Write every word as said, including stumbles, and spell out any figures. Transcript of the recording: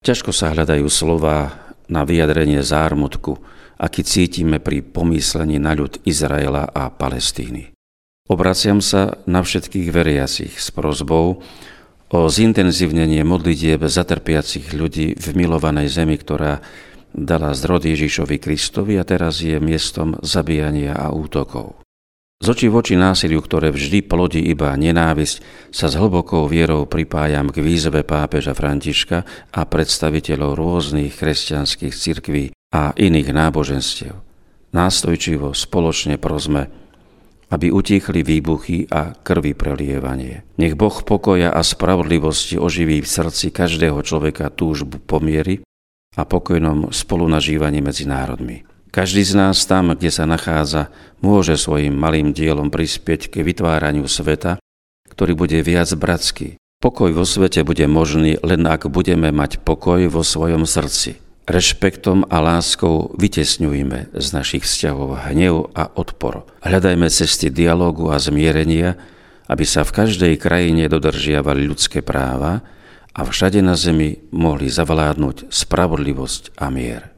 Ťažko sa hľadajú slová na vyjadrenie zármutku, aký cítime pri pomyslení na ľud Izraela a Palestíny. Obraciam sa na všetkých veriacich s prosbou o zintenzívnenie modlitieb za trpiacich ľudí v milovanej zemi, ktorá dala zrod Ježišovi Kristovi a teraz je miestom zabíjania a útokov. Z očí v oči násiliu, ktoré vždy plodí iba nenávisť, sa s hlbokou vierou pripájam k výzve pápeža Františka a predstaviteľov rôznych kresťanských cirkví a iných náboženstiev. Nástojčivo spoločne prosme, aby utichli výbuchy a krvi prelievanie. Nech Boh pokoja a spravodlivosti oživí v srdci každého človeka túžbu po mieri a pokojnom spolunažívaní medzi národmi. Každý z nás tam, kde sa nachádza, môže svojim malým dielom prispieť k vytváraniu sveta, ktorý bude viac bratský. Pokoj vo svete bude možný, len ak budeme mať pokoj vo svojom srdci. Rešpektom a láskou vytesňujme z našich vzťahov hnev a odpor. Hľadajme cesty dialógu a zmierenia, aby sa v každej krajine dodržiavali ľudské práva a všade na zemi mohli zavládnuť spravodlivosť a mier.